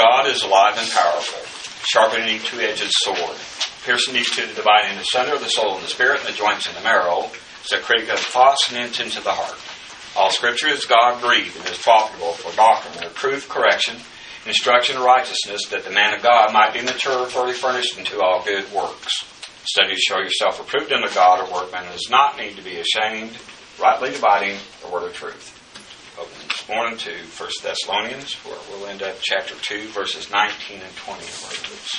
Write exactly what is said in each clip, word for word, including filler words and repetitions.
God is alive and powerful, sharper than any two-edged sword, piercing each to the dividing asunder of the soul and the spirit and the joints and the marrow, is a critic of the thoughts and intents of the heart. All Scripture is God-breathed and is profitable for doctrine, reproof, correction, instruction, and righteousness, that the man of God might be mature, fully furnished unto all good works. Study to show yourself approved unto God, a workman does not need to be ashamed, rightly dividing the word of truth. Open this morning to First Thessalonians, where we'll end up chapter two, verses nineteen and twenty of our books.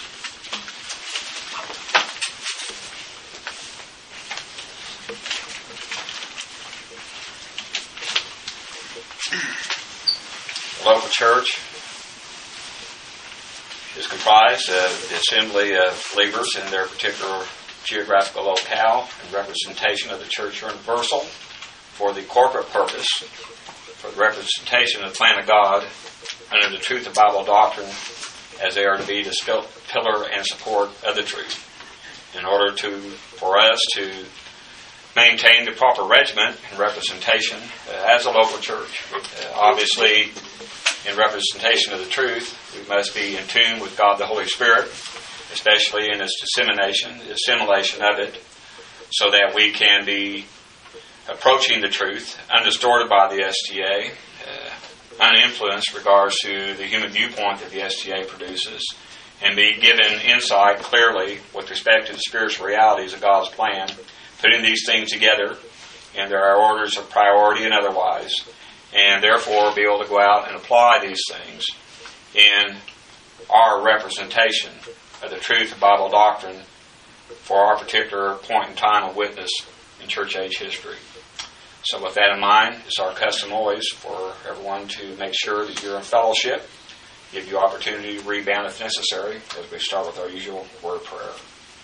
The local church is comprised of the assembly of believers in their particular geographical locale and representation of the church universal for the corporate purpose, for the representation of the plan of God under the truth of Bible doctrine, as they are to be the pillar and support of the truth. In order to for us to maintain the proper regiment and representation uh, as a local church, uh, obviously in representation of the truth, we must be in tune with God the Holy Spirit, especially in its dissemination, the assimilation of it, so that we can be approaching the truth, undistorted by the S T A, uh, uninfluenced regards to the human viewpoint that the S T A produces, and be given insight clearly with respect to the spiritual realities of God's plan, putting these things together in their orders of priority and otherwise, and therefore be able to go out and apply these things in our representation of the truth of Bible doctrine for our particular point in time of witness in church age history. So with that in mind, it's our custom always for everyone to make sure that you're in fellowship, give you opportunity to rebound if necessary, as we start with our usual word of prayer.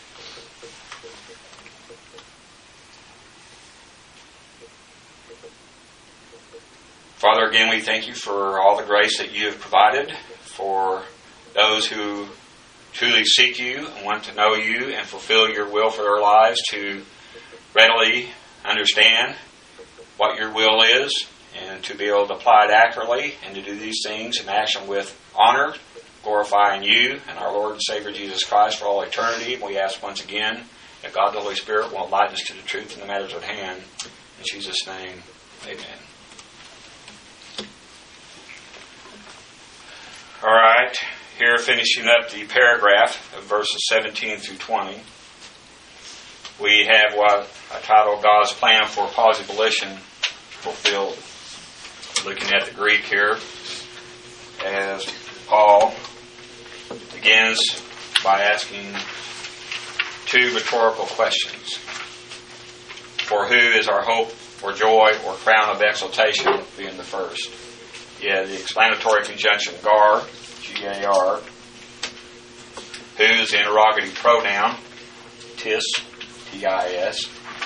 Father, again, we thank you for all the grace that you have provided for those who truly seek you and want to know you and fulfill your will for their lives, to readily understand what your will is and to be able to apply it accurately and to do these things in action with honor, glorifying you and our Lord and Savior Jesus Christ for all eternity. And we ask once again that God the Holy Spirit will enlighten us to the truth in the matters at hand. In Jesus' name, amen. All right, here finishing up the paragraph of verses seventeen through twenty. We have what I titled God's Plan for Positive Volition Fulfilled. Looking at the Greek here, as Paul begins by asking two rhetorical questions. For who is our hope or joy or crown of exaltation, being the first? Yeah, the explanatory conjunction gar, G A R, who's the interrogative pronoun, tis, T I S,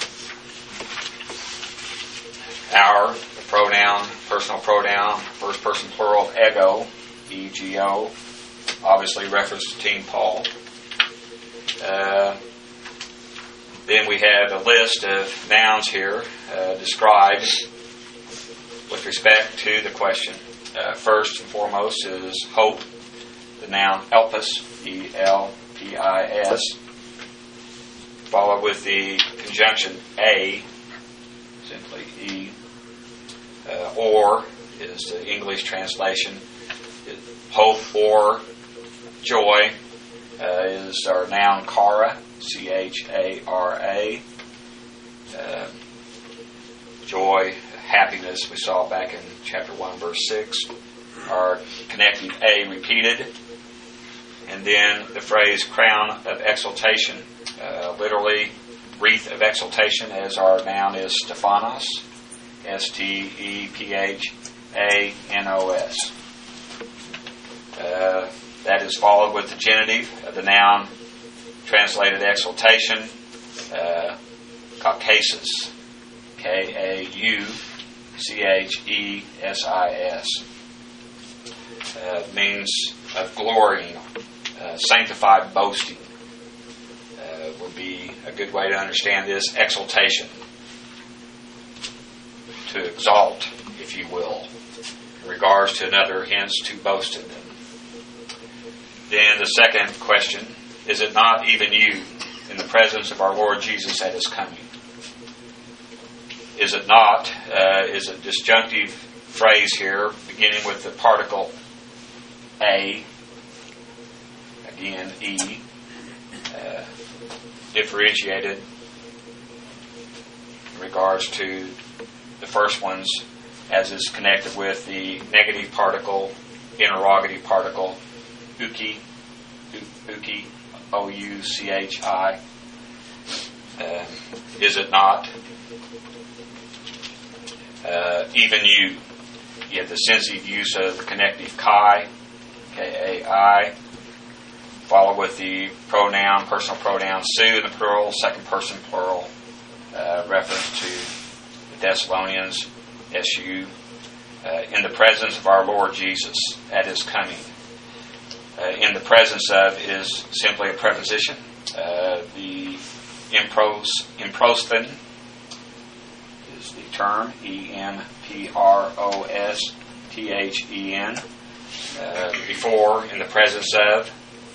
our, the pronoun, personal pronoun, first person plural, ego, E G O, obviously referencing Paul. Uh, then we have a list of nouns here uh, described with respect to the question. Uh, first and foremost is hope, the noun elpis, E L P I S, followed with the conjunction a, simply E, uh, or is the English translation. Hope or joy uh, is our noun chara, C H A R A. Uh, joy, happiness, we saw back in chapter one, verse six. Our connecting A repeated. And then the phrase crown of exaltation, uh, literally wreath of exaltation, as our noun is Stephanos, S T E P H A N O S. Uh, that is followed with the genitive of the noun translated exaltation, uh, Caucasus, K A U C H E S I S. Uh, means of glorying, uh, sanctified boasting. Uh, would be a good way to understand this. Exaltation. To exalt, if you will, in regards to another, hence to boast in them. Then the second question, is it not even you in the presence of our Lord Jesus at His coming? Is it not, uh, is a disjunctive phrase here, beginning with the particle a, again, e, uh, differentiated in regards to the first ones, as is connected with the negative particle, interrogative particle, uki, uki, O U C H I. Uh, is it not? Uh, even you. You have the sensitive use of the connective kai, K A I, followed with the pronoun, personal pronoun su in the plural, second person plural, uh, reference to the Thessalonians, S U, uh, in the presence of our Lord Jesus at His coming. Uh, in the presence of is simply a preposition. Uh, the impros, improsthen is the term, E M P R O S T H E N. Uh, before, in the presence of,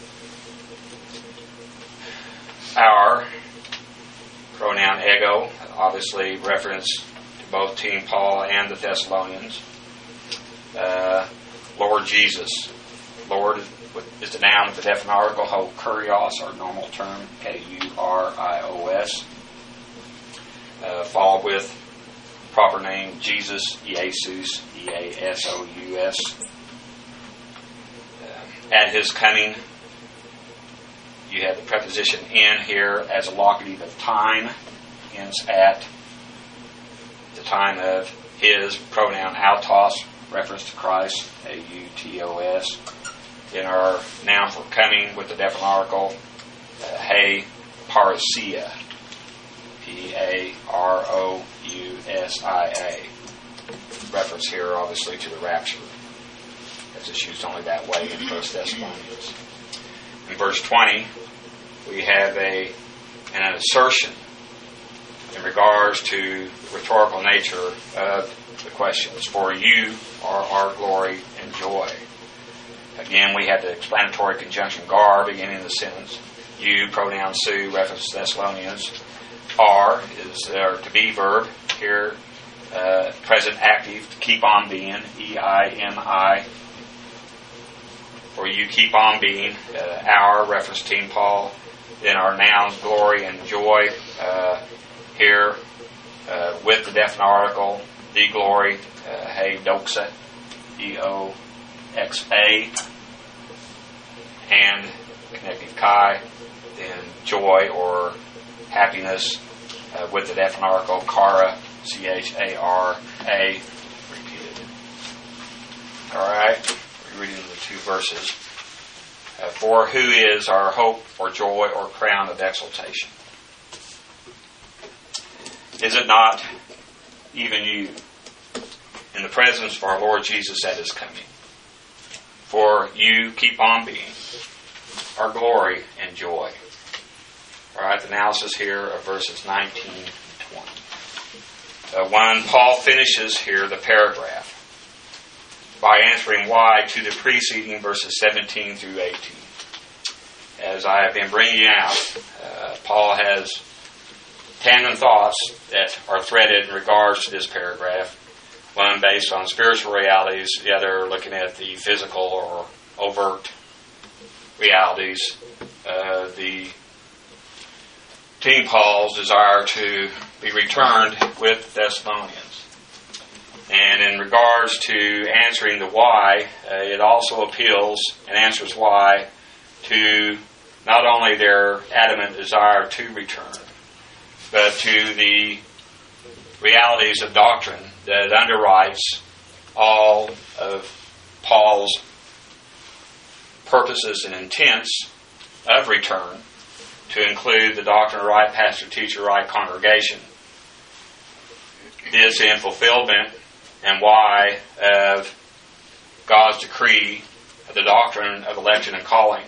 our pronoun ego, obviously reference to both Team Paul and the Thessalonians. Uh, Lord Jesus. Lord is the noun of the definite article, ho kurios, our normal term, K U R I O S. Uh, followed with proper name, Jesus, Jesus, E A S O U S. Uh, at His coming, you have the preposition in here as a locative of time, ends at the time of His, pronoun autos, reference to Christ, A U T O S. In our noun for coming with the definite article, uh, hey, parousia, P A R O U S I A. Reference here, obviously, to the rapture, as it's used only that way in First Thessalonians. In verse twenty, we have a an assertion in regards to the rhetorical nature of the questions. For you are our glory and joy. Again, we have the explanatory conjunction gar beginning the sentence. You, pronoun su, reference to Thessalonians. Are is our to be verb here, uh, present active, to keep on being, E I M I. Or you keep on being, uh, our, reference to Team Paul. Then our nouns, glory and joy, uh, here uh, with the definite article, the glory, uh, hey, doxa, D O X A, and connective chi, then joy or happiness uh, with the definite article, chara, C H A R A, repeated. All right, we're reading the two verses. Uh, for who is our hope or joy or crown of exaltation? Is it not even you in the presence of our Lord Jesus at His coming? For you keep on being our glory and joy. All right, the analysis here of verses nineteen and twenty. Uh, one, Paul finishes here the paragraph by answering why to the preceding verses seventeen through eighteen. As I have been bringing out, uh, Paul has tandem thoughts that are threaded in regards to this paragraph. One based on spiritual realities, the other looking at the physical or overt realities. Uh, the Team Paul's desire to be returned with the Thessalonians. And in regards to answering the why, uh, it also appeals and answers why to not only their adamant desire to return, but to the realities of doctrine that underwrites all of Paul's purposes and intents of return, to include the doctrine of right pastor, teacher, right congregation. This in fulfillment and why of God's decree of the doctrine of election and calling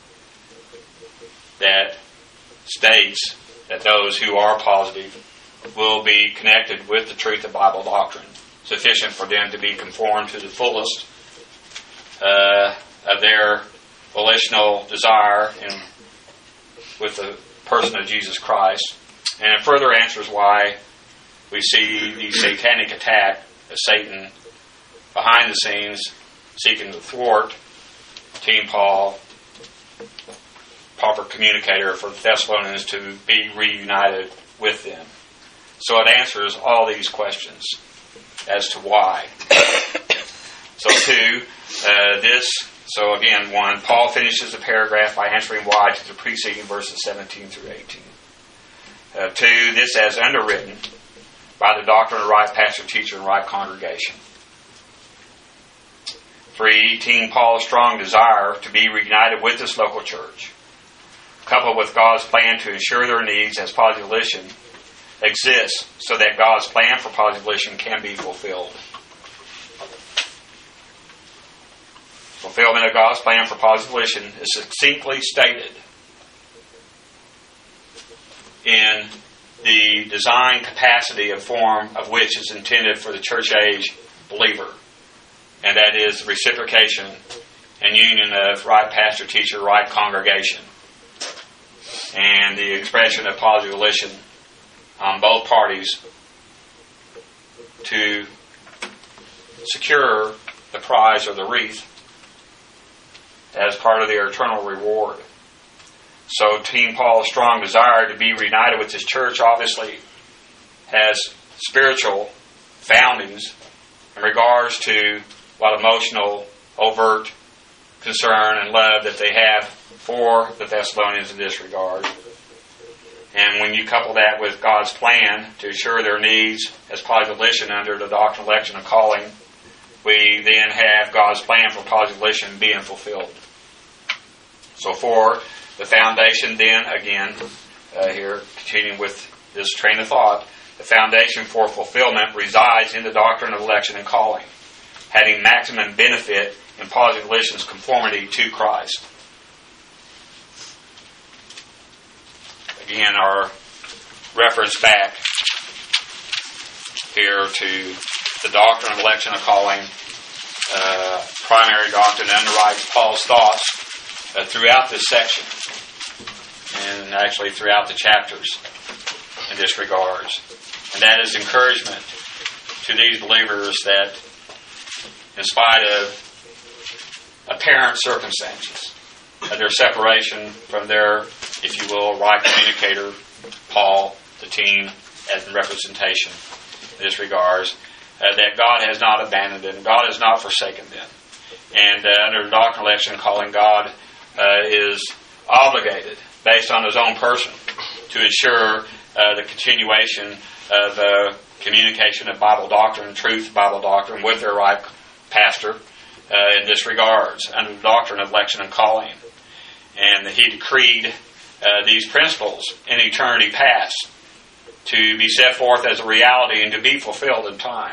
that states that those who are positive will be connected with the truth of Bible doctrine, sufficient for them to be conformed to the fullest uh, of their volitional desire in, with the person of Jesus Christ. And it further answers why we see the satanic attack of Satan behind the scenes seeking to thwart Team Paul, proper communicator for the Thessalonians, to be reunited with them. So it answers all these questions as to why. So two, uh, this, so again, one, Paul finishes the paragraph by answering why to the preceding verses seventeen through eighteen. Uh, two, this as underwritten by the doctrine of right pastor, teacher, and right congregation. Three, Team Paul's strong desire to be reunited with this local church, coupled with God's plan to ensure their needs as positive volition exists so that God's plan for positive volition can be fulfilled. Fulfillment of God's plan for positive volition is succinctly stated in the design capacity of form of which is intended for the church age believer, and that is reciprocation and union of right pastor, teacher, right congregation, and the expression of positive volition on both parties to secure the prize or the wreath as part of their eternal reward. So Team Paul's strong desire to be reunited with his church obviously has spiritual foundings in regards to what emotional, overt concern and love that they have for the Thessalonians in this regard. And when you couple that with God's plan to assure their needs as positive volition under the doctrine, election, and calling, we then have God's plan for positive volition being fulfilled. So for the foundation then, again, uh, here, continuing with this train of thought, the foundation for fulfillment resides in the doctrine of election and calling, having maximum benefit in positive volition's conformity to Christ. Again, our reference back here to the doctrine of election and calling, uh, primary doctrine, underwrites Paul's thoughts uh, throughout this section, and actually throughout the chapters in this regards. And that is encouragement to these believers that in spite of apparent circumstances, of their separation from their, if you will, right communicator, Paul, the team, as in representation in this regards, uh, that God has not abandoned them, God has not forsaken them. And uh, under the doctrine of election calling, God uh, is obligated, based on his own person, to ensure uh, the continuation of uh, communication of Bible doctrine, truth Bible doctrine, with their right pastor uh, in this regards, under the doctrine of election and calling. And he decreed uh, these principles in eternity past to be set forth as a reality and to be fulfilled in time.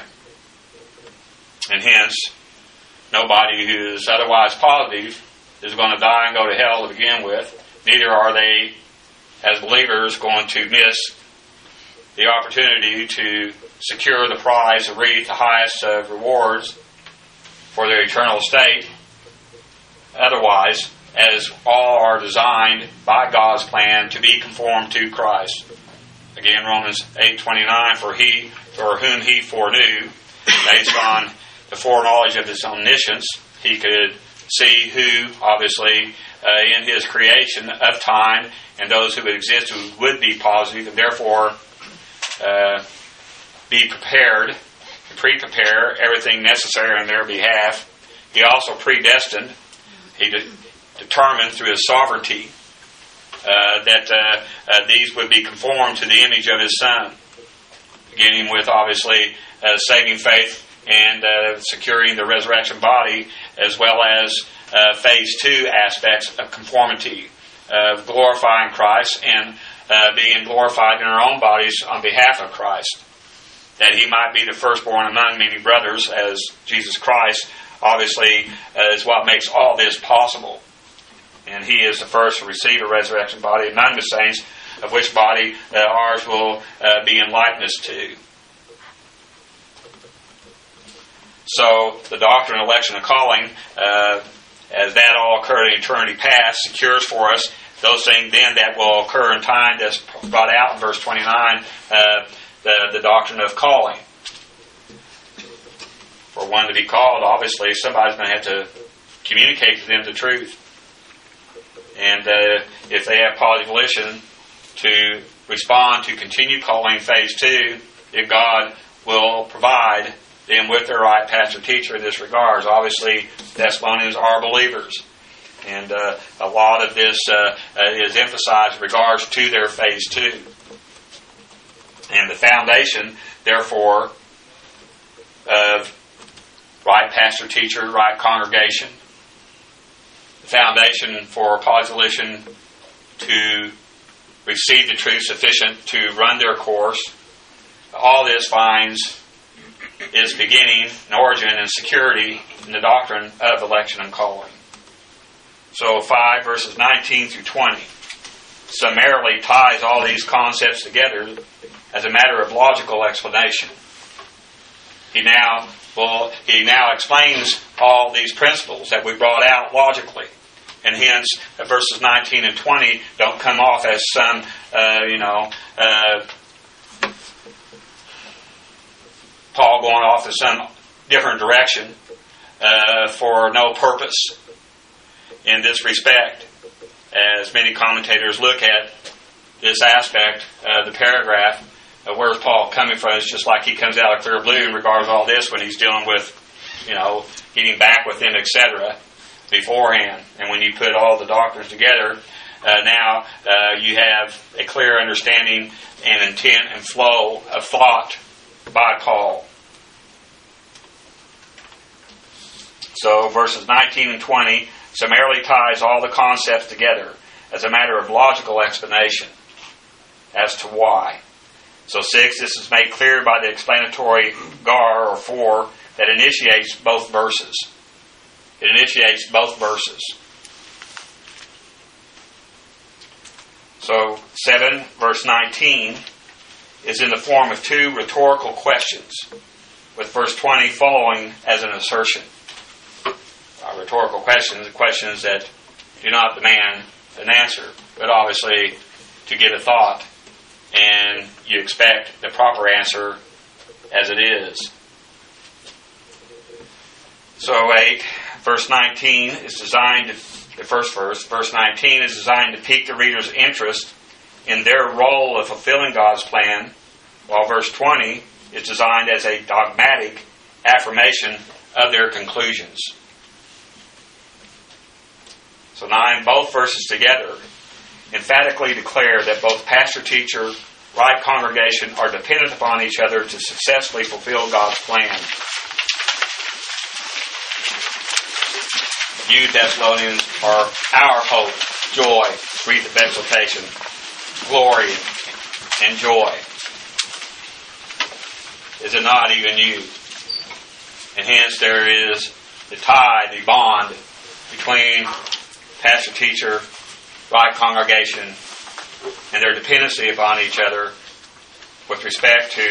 And hence, nobody who is otherwise positive is going to die and go to hell to begin with. Neither are they, as believers, going to miss the opportunity to secure the prize, the wreath, the highest of rewards for their eternal state. Otherwise, as all are designed by God's plan to be conformed to Christ. Again, Romans eight twenty-nine, for he, for whom he foreknew, based on the foreknowledge of his omniscience, he could see who, obviously, uh, in his creation of time, and those who would exist who would be positive, and therefore uh, be prepared, pre-prepare everything necessary on their behalf. He also predestined, he de- determined through his sovereignty uh, that uh, uh, these would be conformed to the image of his Son, beginning with, obviously, uh, saving faith and uh, securing the resurrection body, as well as uh, phase two aspects of conformity, of uh, glorifying Christ and uh, being glorified in our own bodies on behalf of Christ, that he might be the firstborn among many brothers, as Jesus Christ, obviously, uh, is what makes all this possible. And he is the first to receive a resurrection body among the saints, of which body uh, ours will uh, be in likeness to. So, the doctrine of election and calling uh, as that all occurred in eternity past, secures for us those things then that will occur in time that's brought out in verse twenty-nine, uh, the, the doctrine of calling. For one to be called, obviously, somebody's going to have to communicate to them the truth. And uh, if they have positive volition to respond to continue calling phase two, if God will provide them with their right pastor teacher in this regard. Obviously, Thessalonians are believers. And uh, a lot of this uh, uh, is emphasized in regards to their phase two. And the foundation, therefore, of right pastor teacher, right congregation, the foundation for positive volition to receive the truth sufficient to run their course, all this finds its beginning and origin and security in the doctrine of election and calling. So five verses nineteen through twenty summarily ties all these concepts together as a matter of logical explanation. He now well, he now explains all these principles that we brought out logically. And hence, uh, verses nineteen and twenty don't come off as some, uh, you know, uh, Paul going off in some different direction uh, for no purpose in this respect. As many commentators look at this aspect of the paragraph, uh, where's Paul coming from? It's just like he comes out of clear blue in regards to all this when he's dealing with, you know, getting back with them, et cetera, beforehand. And when you put all the doctrines together, uh, now uh, you have a clear understanding and intent and flow of thought by Paul. So verses nineteen and twenty summarily ties all the concepts together as a matter of logical explanation as to why. So six, this is made clear by the explanatory gar or for that initiates both verses. It initiates both verses. So seven, verse nineteen, is in the form of two rhetorical questions, with verse twenty following as an assertion. Uh, rhetorical questions, questions that do not demand an answer, but obviously to give a thought, and you expect the proper answer as it is. So eight, verse nineteen is designed to, the first verse, verse nineteen is designed to pique the reader's interest in their role of fulfilling God's plan, while verse twenty is designed as a dogmatic affirmation of their conclusions. So nine, both verses together emphatically declare that both pastor-teacher, right congregation are dependent upon each other to successfully fulfill God's plan. You, Thessalonians, are our hope, joy, wreath of exaltation, glory, and joy. Is it not even you? And hence there is the tie, the bond between pastor, teacher, right congregation, and their dependency upon each other with respect to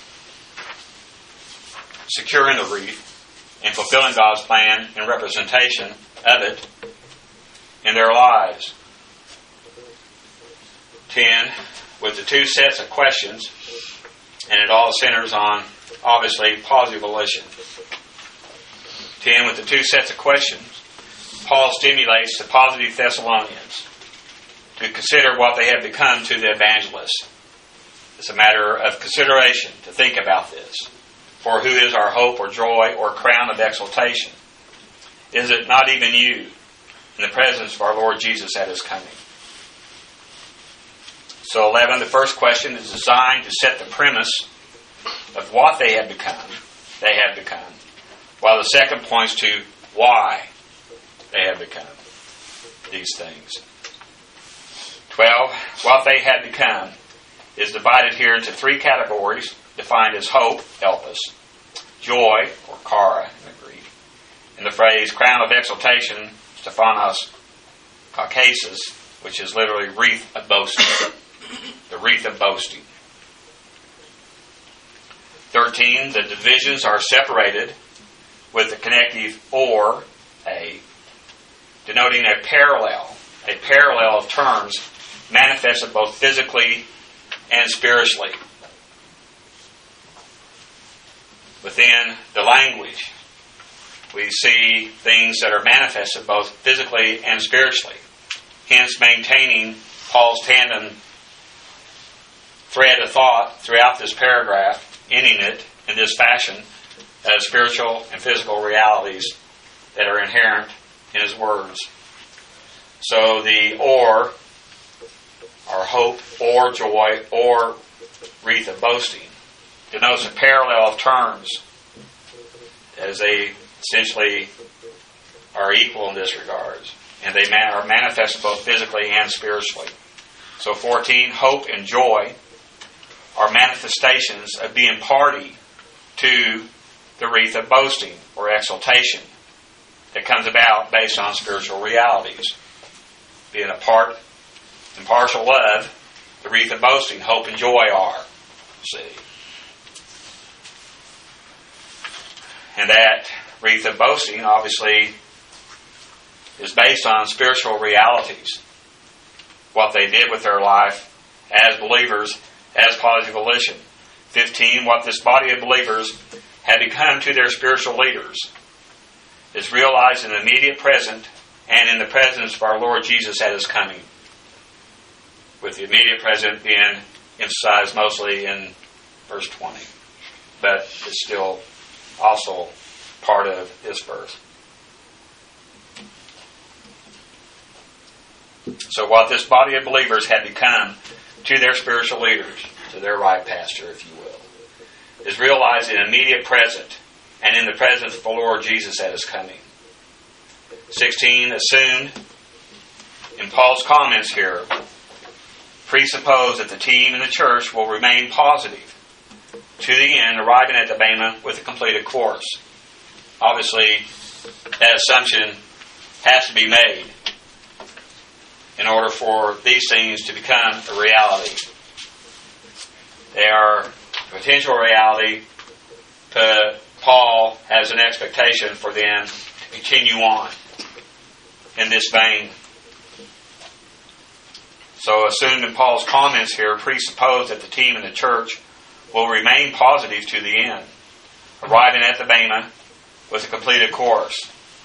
securing the wreath and fulfilling God's plan and representation of it in their lives. Ten, with the two sets of questions, and it all centers on, obviously, positive volition. Ten, with the two sets of questions, Paul stimulates the positive Thessalonians to consider what they have become to the evangelists. It's a matter of consideration to think about this. For who is our hope or joy or crown of exaltation? Is it not even you in the presence of our Lord Jesus at His coming? So eleven, the first question is designed to set the premise of what they have become, they have become, while the second points to why they have become these things. twelve, what they had become is divided here into three categories defined as hope, elpis, joy, or chara in the Greek, and the phrase crown of exaltation, Stephanos Caucasus, which is literally wreath of boasting, the wreath of boasting. thirteen, the divisions are separated with the connective or, a, denoting a parallel, a parallel of terms manifested both physically and spiritually. Within the language, we see things that are manifested both physically and spiritually, hence maintaining Paul's tandem thread of thought throughout this paragraph, ending it in this fashion as spiritual and physical realities that are inherent in his words. So the or, or hope, or joy, or wreath of boasting, denotes a parallel of terms as they essentially are equal in this regard. And they are manifested both physically and spiritually. So fourteen, hope and joy are manifestations of being party to the wreath of boasting or exaltation that comes about based on spiritual realities. Being a part and partial of the wreath of boasting, hope and joy are. See. And that wreath of boasting obviously is based on spiritual realities. What they did with their life as believers, as positive volition. fifteen, what this body of believers had become to their spiritual leaders is realized in the immediate present and in the presence of our Lord Jesus at His coming. With the immediate present being emphasized mostly in verse twenty. But it's still also part of this verse. So what this body of believers had become to their spiritual leaders, to their right pastor, if you will, is realized in immediate present and in the presence of the Lord Jesus at His coming. sixteen, assumed in Paul's comments here, presuppose that the team and the church will remain positive to the end, arriving at the Bema with a completed course. Obviously, that assumption has to be made in order for these things to become a reality. They are a potential reality, but Paul has an expectation for them to continue on in this vein. So, assumed in Paul's comments here, presuppose that the team and the church will remain positive to the end, arriving at the Bema with a completed course.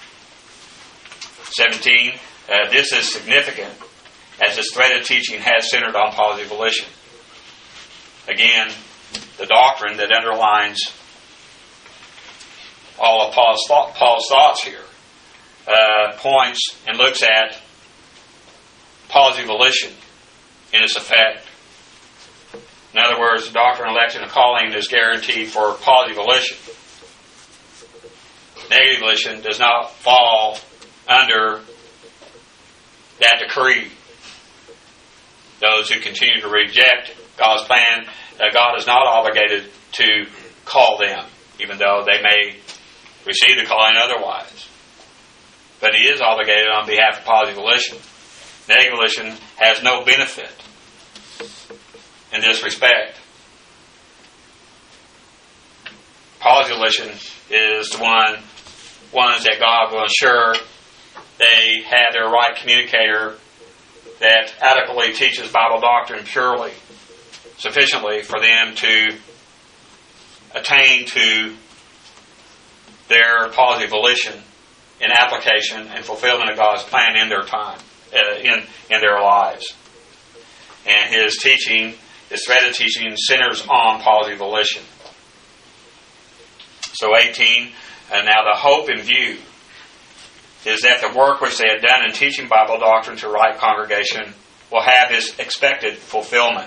seventeen, uh, this is significant as this thread of teaching has centered on positive volition. Again, the doctrine that underlines all of Paul's, thought, Paul's thoughts here uh, points and looks at positive volition in its effect. In other words, the doctrine of election and calling is guaranteed for positive volition. Negative volition does not fall under that decree. Those who continue to reject God's plan, uh, God is not obligated to call them, even though they may receive the calling otherwise. But He is obligated on behalf of positive volition. Negative volition has no benefit in this respect. Positive volition is the one ones that God will ensure they have their right communicator that adequately teaches Bible doctrine purely, sufficiently for them to attain to their positive volition in application and fulfillment of God's plan in their time, uh, in, in their lives. And His teaching, His thread of teaching, centers on positive volition. So eighteen, and now the hope in view is that the work which they had done in teaching Bible doctrine to a right congregation will have its expected fulfillment.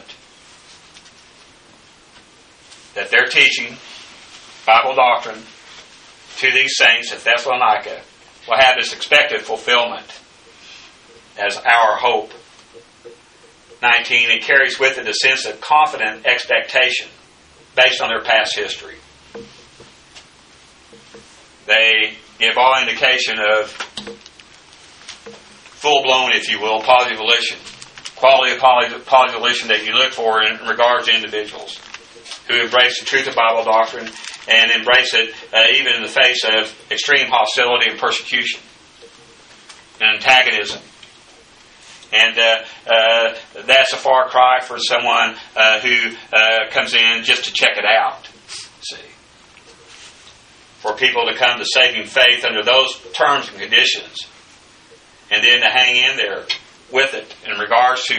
That their teaching Bible doctrine to these saints at Thessalonica will have its expected fulfillment as our hope. nineteen, it carries with it a sense of confident expectation based on their past history. They give all indication of full-blown, if you will, positive volition. Quality of positive volition that you look for in regards to individuals who embrace the truth of Bible doctrine and embrace it uh, even in the face of extreme hostility and persecution. and antagonism. And uh, uh, that's a far cry for someone uh, who uh, comes in just to check it out. See, for people to come to saving faith under those terms and conditions, and then to hang in there with it in regards to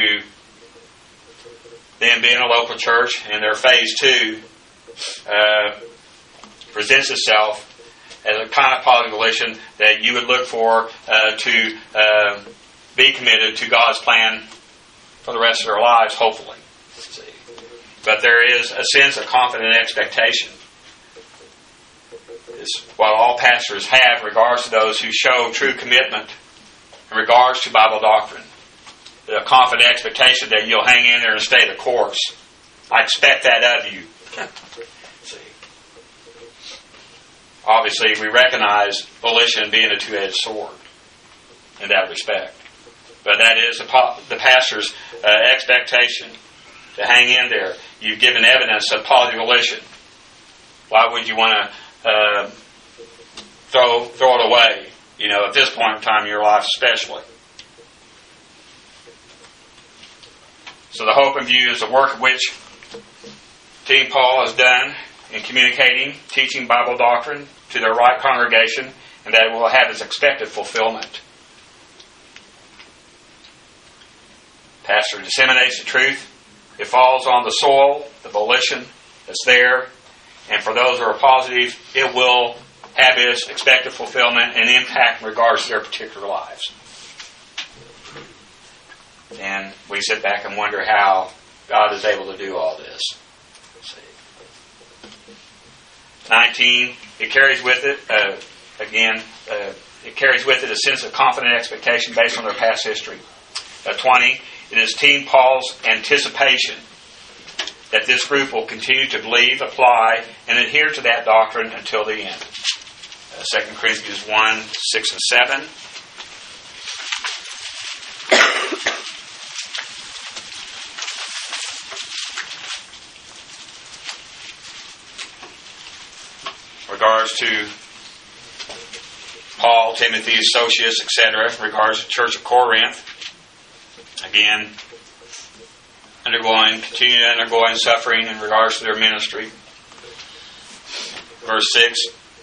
them being a local church, and their phase two uh, presents itself as a kind of positive volition that you would look for uh, to uh, be committed to God's plan for the rest of their lives, hopefully. See. But there is a sense of confident expectation. It's what all pastors have in regards to those who show true commitment in regards to Bible doctrine. The confident expectation that you'll hang in there and stay the course. I expect that of you. See. Obviously, we recognize volition being a two-edged sword in that respect. But that is the, the pastor's uh, expectation to hang in there. You've given evidence of positive volition. Why would you want to uh, throw throw it away? You know, at this point in time in your life, especially. So the hope and view is the work of which Team Paul has done in communicating, teaching Bible doctrine to their right congregation, and that it will have its expected fulfillment. Pastor disseminates the truth. It falls on the soil, the volition that's there, and for those who are positive, it will have its expected fulfillment and impact in regards to their particular lives. And we sit back and wonder how God is able to do all this. nineteen, it carries with it, uh, again, uh, it carries with it a sense of confident expectation based on their past history. Uh, twenty, it is Team Paul's anticipation that this group will continue to believe, apply, and adhere to that doctrine until the end. Uh, Second Corinthians one, six and seven. Regards to Paul, Timothy, associates, et cetera, in regards to the Church of Corinth, again, undergoing, continuing undergoing suffering in regards to their ministry. Verse six,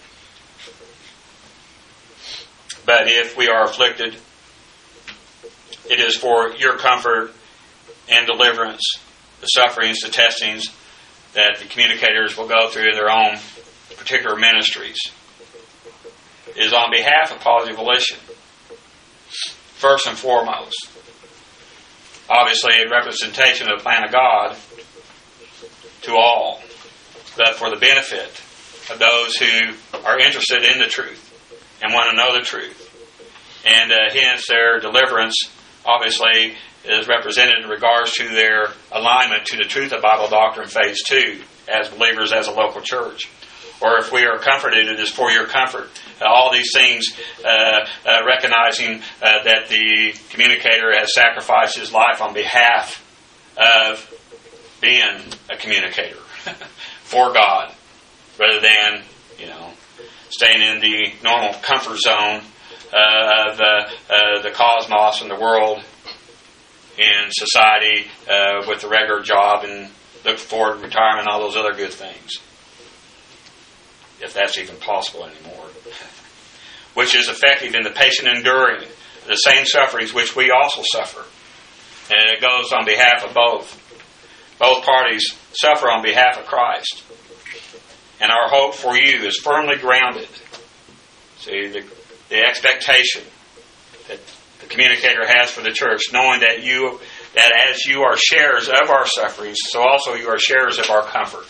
but if we are afflicted, it is for your comfort and deliverance, the sufferings, the testings that the communicators will go through in their own particular ministries. It is on behalf of positive volition, first and foremost. Obviously, a representation of the plan of God to all, but for the benefit of those who are interested in the truth and want to know the truth. And uh, hence their deliverance, obviously, is represented in regards to their alignment to the truth of Bible doctrine phase two as believers as a local church. Or if we are comforted, it is for your comfort. Uh, all these things, uh, uh, recognizing uh, that the communicator has sacrificed his life on behalf of being a communicator for God, rather than, you know, staying in the normal comfort zone uh, of uh, uh, the cosmos and the world in society uh, with the regular job and look forward to retirement and all those other good things. If that's even possible anymore. Which is effective in the patient enduring the same sufferings which we also suffer. And it goes on behalf of both. Both parties suffer on behalf of Christ. And our hope for you is firmly grounded. See, the, the expectation that the communicator has for the church, knowing that you, that as you are sharers of our sufferings, so also you are sharers of our comfort.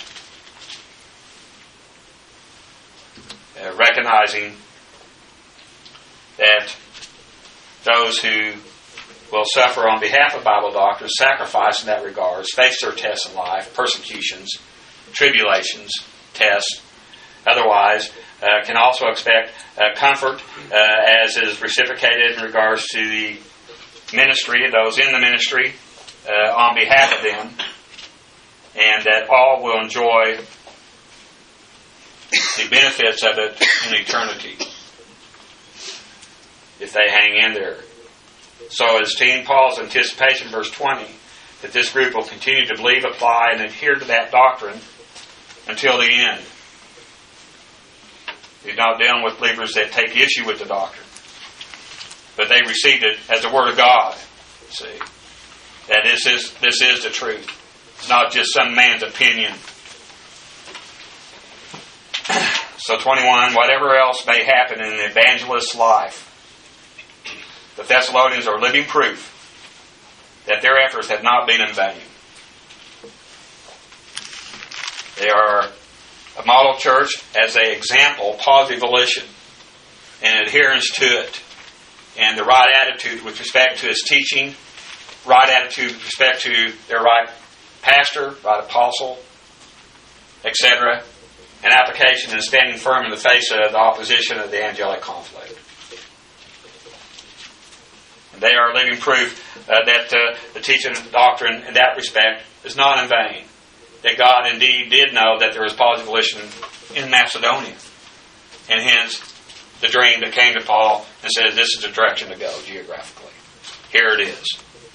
Uh, recognizing that those who will suffer on behalf of Bible doctrine, sacrifice in that regard, face their tests in life, persecutions, tribulations, tests, otherwise uh, can also expect uh, comfort uh, as is reciprocated in regards to the ministry, those in the ministry, uh, on behalf of them, and that all will enjoy the benefits of it in eternity. if they hang in there. So is Saint Paul's anticipation, verse twenty, that this group will continue to believe, apply, and adhere to that doctrine until the end. He's not dealing with believers that take issue with the doctrine, but they received it as the Word of God. See, that this is this is the truth. It's not just some man's opinion. So twenty-one, whatever else may happen in the evangelist's life, the Thessalonians are living proof that their efforts have not been in vain. They are a model church as an example, positive volition, and adherence to it, and the right attitude with respect to its teaching, right attitude with respect to their right pastor, right apostle, et cetera, and application and standing firm in the face of the opposition of the angelic conflict. And they are living proof uh, that uh, the teaching of the doctrine in that respect is not in vain. That God indeed did know that there was positive volition in Macedonia. And hence, the dream that came to Paul and said, this is the direction to go geographically. Here it is.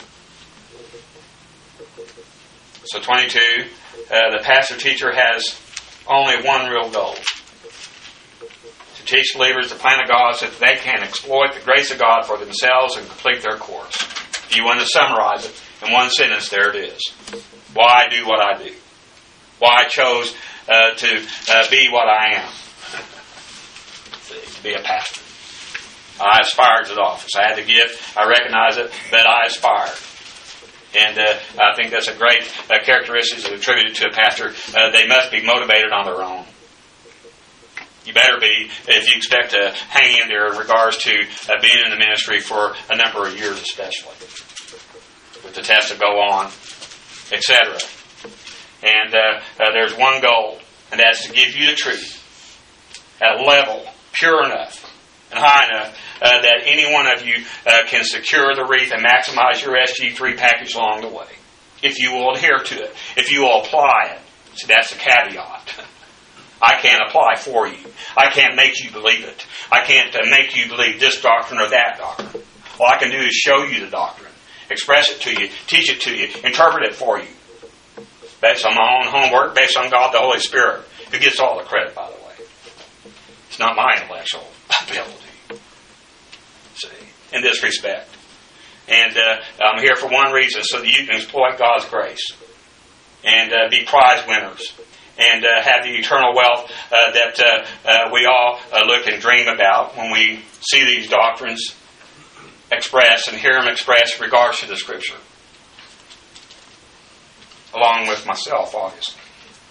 So twenty-two, uh, the pastor-teacher has only one real goal. To teach believers the plan of God so that they can exploit the grace of God for themselves and complete their course. If you want to summarize it in one sentence, there it is. Why I do what I do. Why I chose uh, to uh, be what I am. To be a pastor. I aspired to the office. I had the gift. I recognize it, but I aspired. And uh, I think that's a great uh, characteristic attributed to a pastor. Uh, they must be motivated on their own. You better be if you expect to hang in there in regards to uh, being in the ministry for a number of years especially. With the tests that go on, et cetera. And uh, uh, there's one goal, and that's to give you the truth at a level pure enough and high enough uh, that any one of you uh, can secure the wreath and maximize your S G three package along the way. If you will adhere to it. If you will apply it. See, that's the caveat. I can't apply for you. I can't make you believe it. I can't uh, make you believe this doctrine or that doctrine. All I can do is show you the doctrine. Express it to you. Teach it to you. Interpret it for you. Based on my own homework, based on God the Holy Spirit, who gets all the credit, by the way. It's not my intellectual ability. See, in this respect. And uh, I'm here for one reason, so that you can exploit God's grace. And uh, be prize winners. And uh, have the eternal wealth uh, that uh, uh, we all uh, look and dream about when we see these doctrines expressed and hear them expressed in regards to the Scripture. Along with myself, obviously.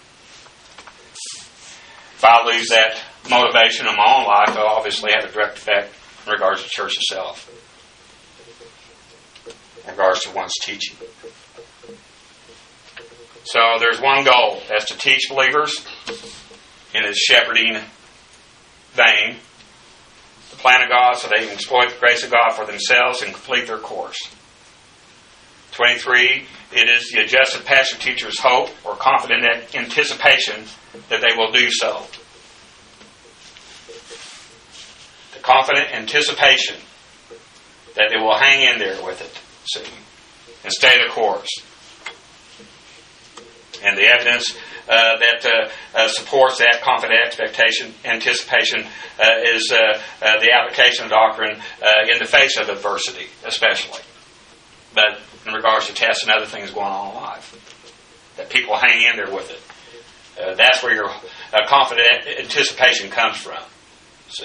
If I lose that motivation in my own life, I'll obviously have a direct effect in regards to the church itself. In regards to one's teaching. So there's one goal. That's to teach believers in his shepherding vein the plan of God so they can exploit the grace of God for themselves and complete their course. twenty-three, it is the adjusted pastor-teacher's hope or confident anticipation that they will do so. The confident anticipation that they will hang in there with it, see, and stay the course. And the evidence uh, that uh, uh, supports that confident expectation, anticipation, uh, is uh, uh, the application of doctrine uh, in the face of adversity, especially. But in regards to tests and other things going on in life, that people hang in there with it. Uh, that's where your uh, confident anticipation comes from. See,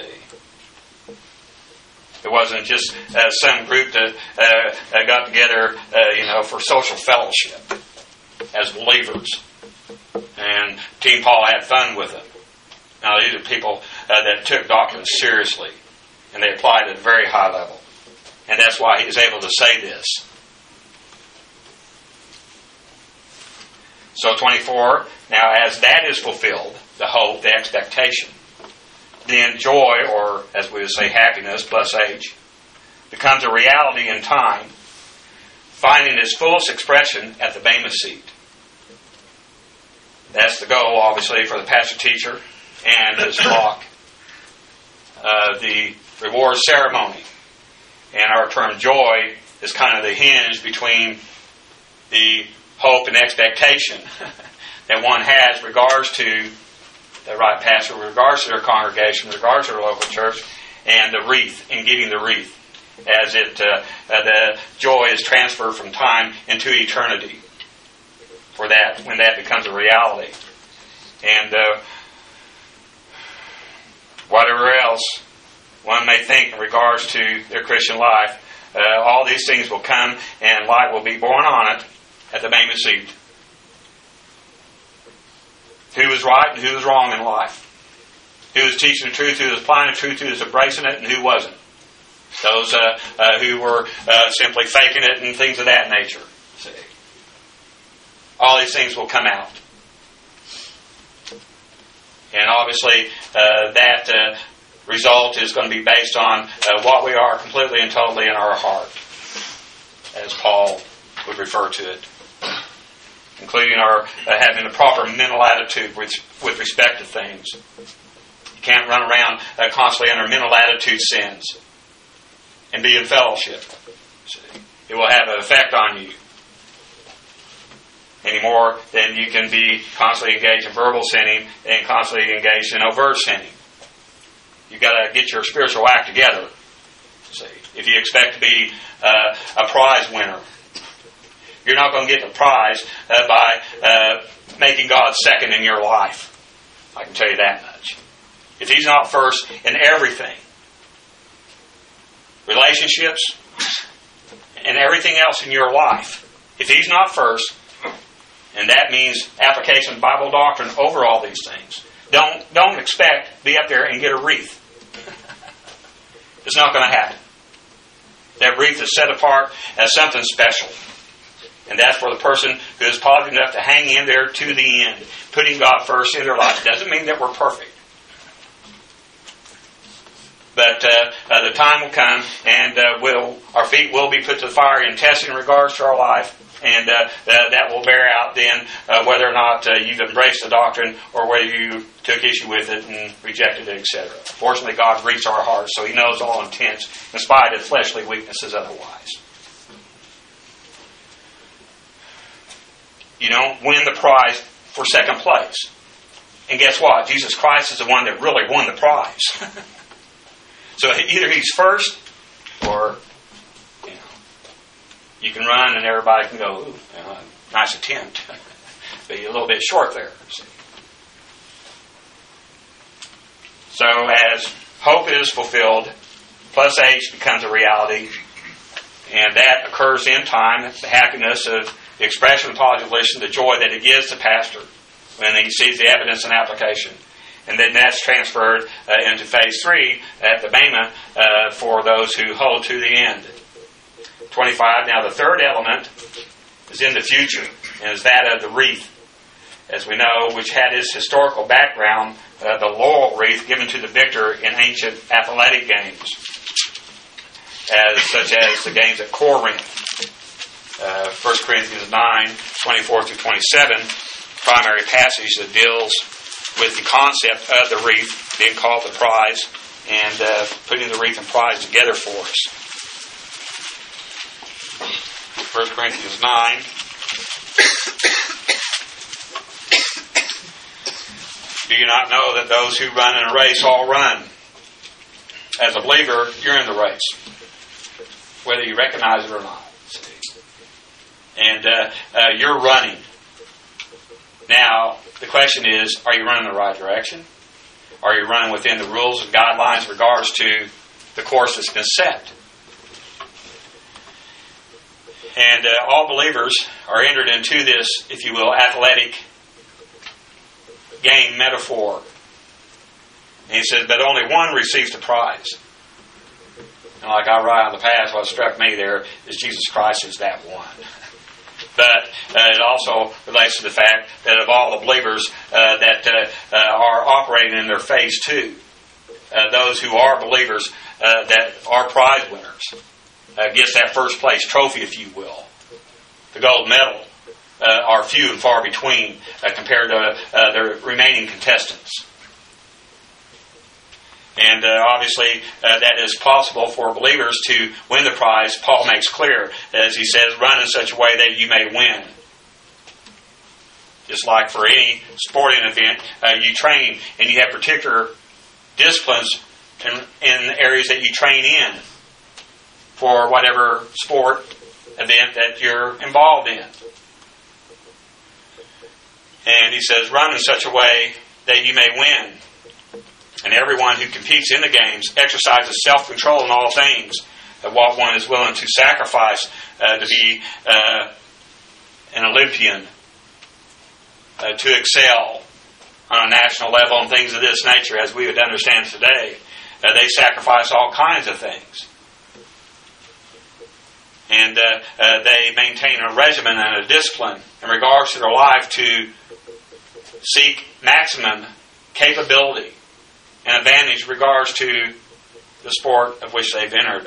it wasn't just uh, some group that uh, got together, uh, you know, for social fellowship as believers, and Team Paul had fun with it. Now these are people uh, that took doctrine seriously, and they applied it at a very high level, and that's why he was able to say this. So twenty-four, now as that is fulfilled, the hope, the expectation, then joy, or as we would say happiness plus H, becomes a reality in time, finding its fullest expression at the Bema seat. That's the goal, obviously, for the pastor-teacher and his flock. Uh, the reward ceremony And our term joy is kind of the hinge between the hope and expectation that one has in regards to the right pastor, with regards to their congregation, with regards to their local church, and the wreath, and getting the wreath, as it uh, uh, the joy is transferred from time into eternity. For that, when that becomes a reality, and uh, whatever else one may think in regards to their Christian life, uh, all these things will come, and light will be born on it at the Bema seat. Who was right and who was wrong in life? Who was teaching the truth, who was applying the truth, who was embracing it, and who wasn't? Those uh, uh, who were uh, simply faking it and things of that nature. See, all these things will come out, and obviously uh, that uh, result is going to be based on uh, what we are completely and totally in our heart, as Paul would refer to it, including our uh, having the proper mental attitude with with respect to things. You can't run around uh, constantly under mental attitude sins and be in fellowship. See, it will have an effect on you any more than you can be constantly engaged in verbal sinning and constantly engaged in overt sinning. You've got to get your spiritual act together. See, if you expect to be uh, a prize winner, you're not going to get the prize uh, by uh, making God second in your life. I can tell you that much. If He's not first in everything, relationships and everything else in your life, if He's not first, and that means application of Bible doctrine over all these things, don't don't expect to be up there and get a wreath. It's not going to happen. That wreath is set apart as something special. And that's for the person who is positive enough to hang in there to the end, putting God first in their life. It doesn't mean that we're perfect. But uh, uh, the time will come, and uh, we'll, our feet will be put to the fire and tested in regards to our life, and uh, uh, that will bear out then uh, whether or not uh, you've embraced the doctrine or whether you took issue with it and rejected it, et cetera. Fortunately, God reads our hearts, so He knows all intents, in spite of fleshly weaknesses otherwise. You don't win the prize for second place. And guess what? Jesus Christ is the one that really won the prize. So either He's first, or you know, you can run and everybody can go, ooh, you know, nice attempt. But you're a little bit short there. See? So as hope is fulfilled, plus H becomes a reality, and that occurs in time, the happiness of the expression of positive volition, the joy that it gives the pastor when he sees the evidence and application. And then that's transferred uh, into phase three at the Bema uh, for those who hold to the end. twenty-five, now the third element is in the future, and is that of the wreath. As we know, which had its historical background, uh, the laurel wreath given to the victor in ancient athletic games, as such as the games at Corinth. Uh, First Corinthians nine, twenty-four through twenty-seven, primary passage that deals with the concept of the wreath being called the prize, and uh, putting the wreath and prize together for us. First Corinthians nine. Do you not know that those who run in a race all run? As a believer, you're in the race, whether you recognize it or not. And uh, uh, you're running. Now, the question is, are you running in the right direction? Are you running within the rules and guidelines in regards to the course that's been set? And uh, all believers are entered into this, if you will, athletic game metaphor. And he says, but only one receives the prize. And like I write on the past, what struck me there is Jesus Christ is that one. But uh, it also relates to the fact that of all the believers uh, that uh, uh, are operating in their phase two, uh, those who are believers uh, that are prize winners, uh, gets that first place trophy, if you will. The gold medal uh, are few and far between uh, compared to uh, the remaining contestants. And uh, obviously uh, that is possible for believers to win the prize. Paul makes clear, as he says, run in such a way that you may win. Just like for any sporting event, uh, you train and you have particular disciplines in, in areas that you train in for whatever sport event that you're involved in. And he says, run in such a way that you may win. And everyone who competes in the games exercises self-control in all things, uh, what one is willing to sacrifice uh, to be uh, an Olympian, uh, to excel on a national level and things of this nature, as we would understand today. Uh, they sacrifice all kinds of things. And uh, uh, they maintain a regimen and a discipline in regards to their life to seek maximum capability and advantage in regards to the sport of which they've entered.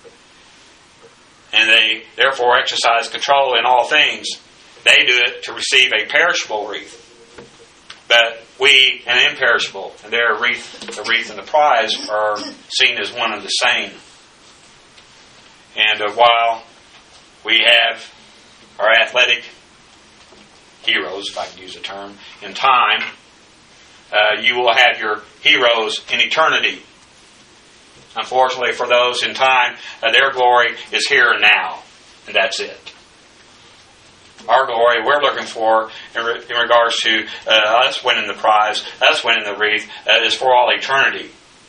And they therefore exercise control in all things. They do it to receive a perishable wreath. But we, an imperishable, and their wreath, the wreath and the prize are seen as one and the same. And uh, while we have our athletic heroes, if I can use the term, in time, uh, you will have your heroes in eternity. Unfortunately, for those in time, uh, their glory is here and now, and that's it. Our glory we're looking for in, re- in regards to uh, us winning the prize, us winning the wreath, uh, is for all eternity.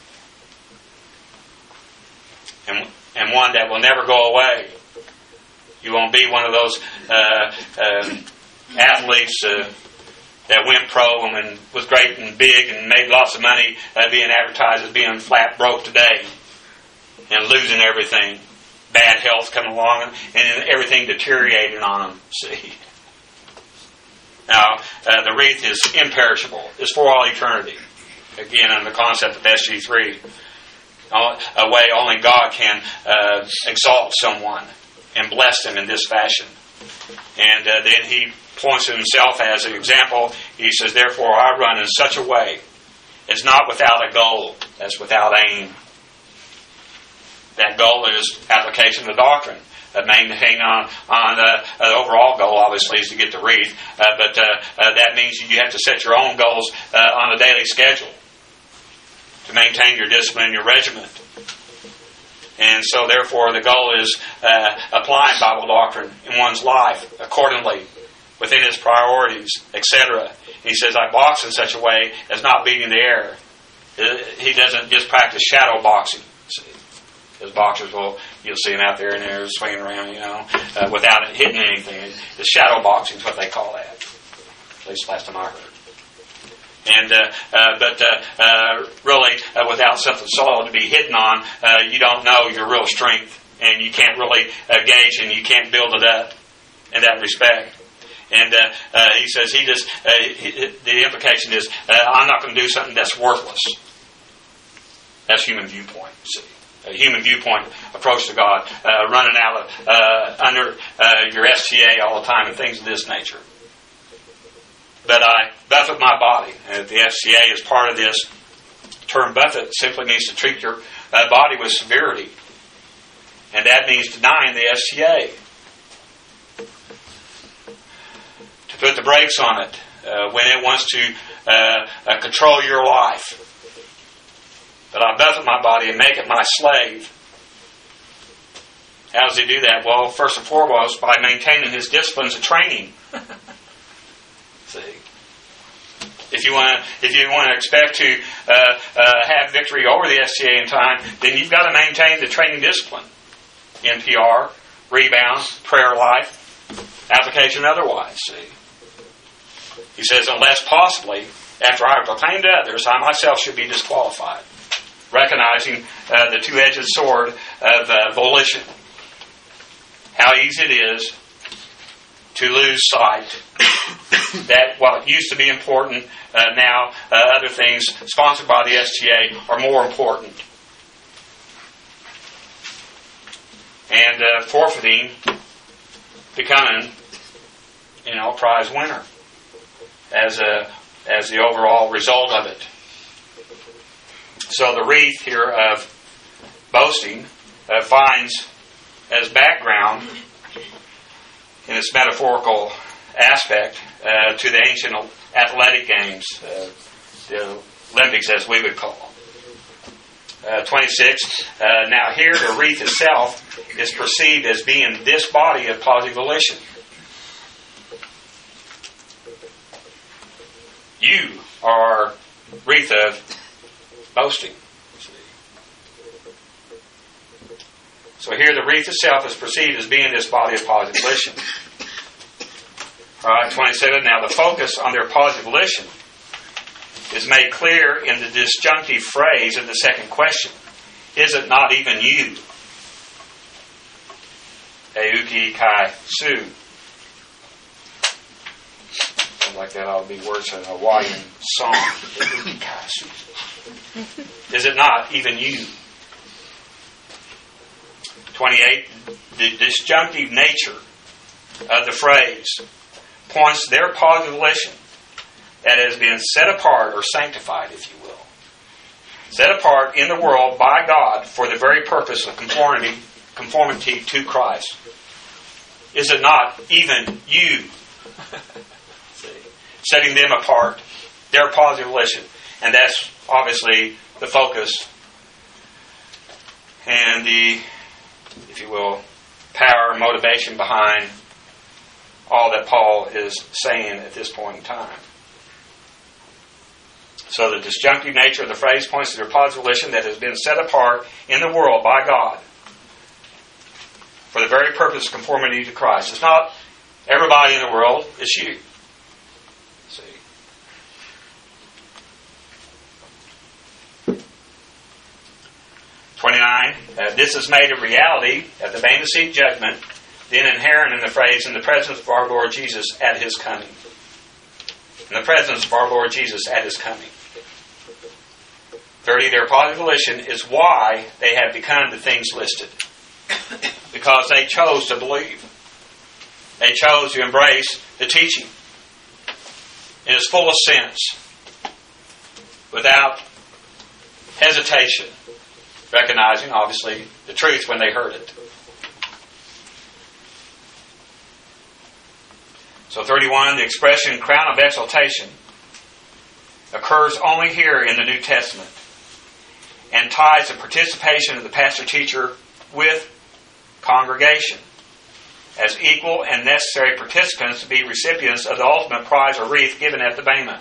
And, and one that will never go away. You won't be one of those uh, uh, athletes uh, that went pro and was great and big and made lots of money uh, being advertised as being flat broke today and losing everything. Bad health coming along and everything deteriorating on them. See? Now, uh, the wreath is imperishable. It's for all eternity. Again, in the concept of S G three. A way only God can uh, exalt someone and bless them in this fashion. And uh, then he points to himself as an example. He says, therefore I run in such a way as not without a goal, as without aim. That goal is application of the doctrine. Uh, maintain on, on uh, the overall goal, obviously, is to get the wreath. Uh, but uh, uh, that means you have to set your own goals uh, on a daily schedule to maintain your discipline and your regiment. And so, therefore, the goal is uh, applying Bible doctrine in one's life accordingly, within its priorities, et cetera. He says, I box in such a way as not beating the air. He doesn't just practice shadow boxing. As boxers will, you'll see them out there and they're swinging around, you know, uh, without it hitting anything. The shadow boxing is what they call that. At least last time I heard. And uh, uh, but uh, uh, really, uh, without something solid to be hitting on, uh, you don't know your real strength, and you can't really uh, gauge, and you can't build it up in that respect. And uh, uh, he says he just uh, he, the implication is uh, I'm not going to do something that's worthless. That's human viewpoint. See. A human viewpoint approach to God, uh, running out of uh, under uh, your S T A all the time and things of this nature. But I buffet my body. And the S T A is part of this term. Buffet simply means to treat your uh, body with severity, and that means denying the S T A, to put the brakes on it uh, when it wants to uh, uh, control your life. But I buffet my body and make it my slave. How does he do that? Well, first and foremost, by maintaining his disciplines of training. See, if you want to, if you want to expect to uh, uh, have victory over the S T A in time, then you've got to maintain the training discipline: N P R, rebound, prayer life, application otherwise. See, he says, unless possibly after I have proclaimed to others, I myself should be disqualified. Recognizing uh, the two-edged sword of uh, volition. How easy it is to lose sight that what used to be important, uh, now uh, other things sponsored by the S T A are more important. And uh, forfeiting, becoming, you know, a prize winner as a as the overall result of it. So the wreath here of boasting uh, finds as background in its metaphorical aspect uh, to the ancient athletic games, uh, the Olympics as we would call them. Uh, twenty-six, uh, now here the wreath itself is perceived as being this body of positive volition. You are wreath of boasting. So here the wreath itself is perceived as being this body of positive volition. Alright, twenty-seven, now the focus on their positive volition is made clear in the disjunctive phrase of the second question. Is it not even you? Euki kai su. Something like that ought to be words in a Hawaiian song. Euki kai su. Is it not even you? twenty-eight, the disjunctive nature of the phrase points to their positive volition that has been set apart or sanctified, if you will. Set apart in the world by God for the very purpose of conformity, conformity to Christ. Is it not even you? See, setting them apart, their positive volition. And that's obviously the focus and the, if you will, power and motivation behind all that Paul is saying at this point in time. So the disjunctive nature of the phrase points to their positive volition that has been set apart in the world by God for the very purpose of conformity to Christ. It's not everybody in the world, it's you. See? twenty-nine, uh, this is made a reality at the Bema Seat judgment, then inherent in the phrase, in the presence of our Lord Jesus at His coming. In the presence of our Lord Jesus at His coming. thirty, their positive volition is why they have become the things listed. Because they chose to believe. They chose to embrace the teaching in its fullest sense, without hesitation, recognizing, obviously, the truth when they heard it. So thirty-one, the expression crown of exaltation occurs only here in the New Testament and ties the participation of the pastor-teacher with congregation as equal and necessary participants to be recipients of the ultimate prize or wreath given at the Bema.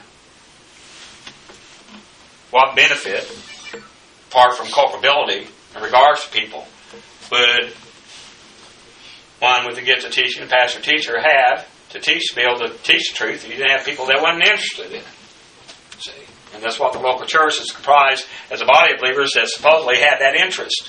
What benefit, apart from culpability in regards to people, would one with the gift of teaching, the pastor-teacher, have to teach, to be able to teach the truth? You didn't have people that wasn't interested in it. See? And that's what the local church is comprised as a body of believers that supposedly had that interest.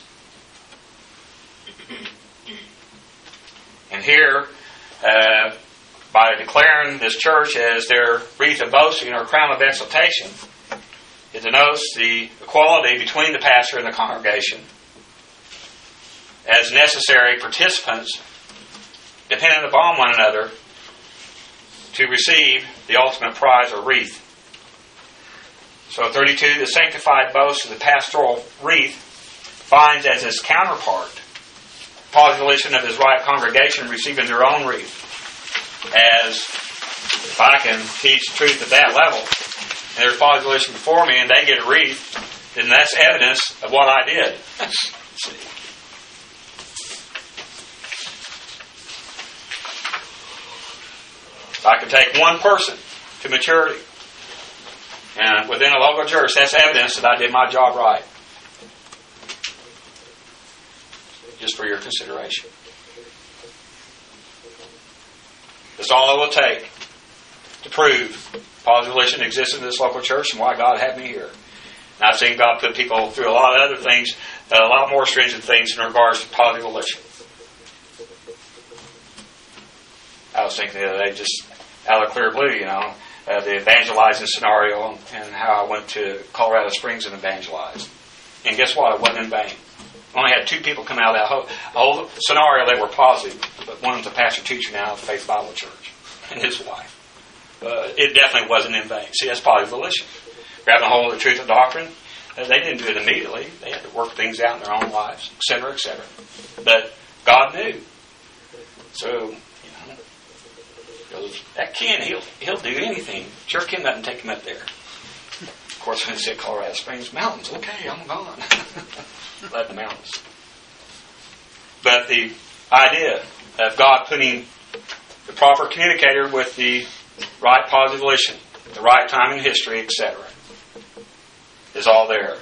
And here, uh, by declaring this church as their wreath of boasting or crown of exaltation, it denotes the equality between the pastor and the congregation as necessary participants, dependent upon one another, to receive the ultimate prize or wreath. So thirty-two, the sanctified boast of the pastoral wreath finds as its counterpart positive volition of his right congregation receiving their own wreath. As if I can teach truth at that level, and there's positive volition before me, and they get a wreath, then that's evidence of what I did. See? If I can take one person to maturity, and within a local church, that's evidence that I did my job right. Just for your consideration. That's all it will take to prove positive volition exists in this local church and why God had me here. And I've seen God put people through a lot of other things, a lot more stringent things in regards to positive volition. I was thinking the other day, just out of clear blue, you know, uh, the evangelizing scenario and how I went to Colorado Springs and evangelized. And guess what? It wasn't in vain. I only had two people come out of that whole, whole scenario that were positive, but one's a pastor-teacher now at Faith Bible Church, and his wife. Uh, it definitely wasn't in vain. See, that's positive volition. Grabbing a hold of the truth of doctrine, Uh, they didn't do it immediately. They had to work things out in their own lives, et cetera, et cetera. But God knew. So, you know, goes, that Ken, he'll, he'll do anything. Sure, Ken doesn't take him up there. Of course, when they said Colorado Springs Mountains, okay, I'm gone. Love the mountains. But the idea of God putting the proper communicator with the right positive volition, the right time in history, et cetera, is all there.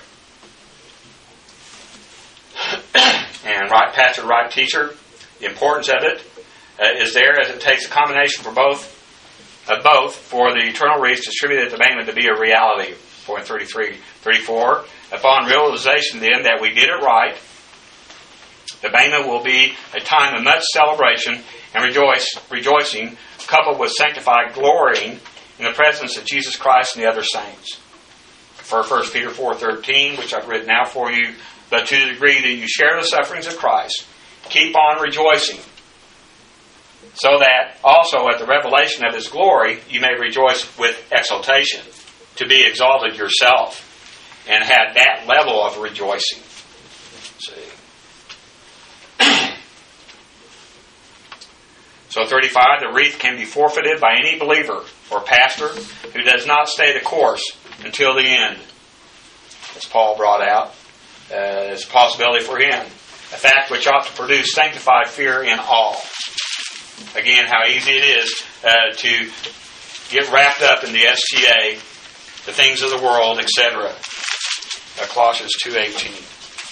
And right pastor, right teacher, the importance of it uh, is there, as it takes a combination for both of both for the eternal reach distributed at the Bema to be a reality. Point thirty-three, thirty-four. Upon realization then that we did it right, the Bema will be a time of much celebration and rejoice, rejoicing, coupled with sanctified glorying in the presence of Jesus Christ and the other saints. For First Peter four thirteen, which I've read now for you, but to the degree that you share the sufferings of Christ, keep on rejoicing, so that also at the revelation of His glory you may rejoice with exultation, to be exalted yourself, and have that level of rejoicing. See. So thirty-five, the wreath can be forfeited by any believer or pastor who does not stay the course until the end. As Paul brought out, uh, as a possibility for him. A fact which ought to produce sanctified fear in all. Again, how easy it is uh, to get wrapped up in the S T A, the things of the world, et cetera. Uh, Colossians two eighteen.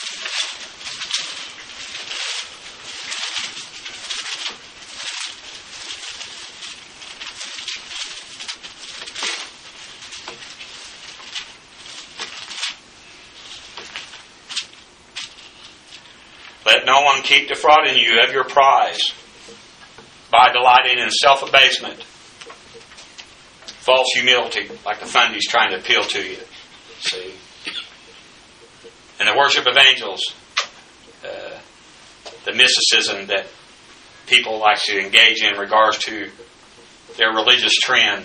Let no one keep defrauding you of your prize by delighting in self-abasement, false humility, like the Fundy's trying to appeal to you. See? And the worship of angels, uh, the mysticism that people like to engage in regards to their religious trend,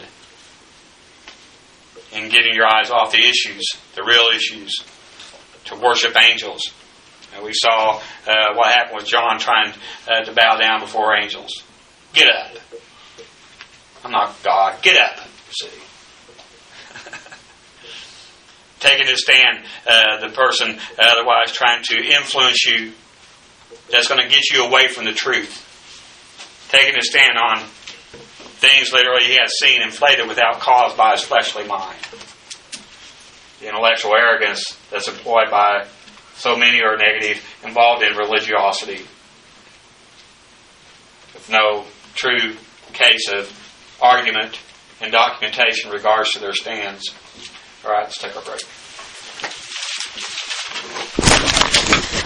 and getting your eyes off the issues, the real issues, to worship angels. And we saw uh, what happened with John trying uh, to bow down before angels. Get up. I'm not God. Get up. See. Taking a stand, uh, the person uh, otherwise trying to influence you, that's going to get you away from the truth. Taking a stand on things literally he has seen inflated without cause by his fleshly mind. The intellectual arrogance that's employed by so many are negative, involved in religiosity, with no true case of argument and documentation in regards to their stands. All right, let's take a break.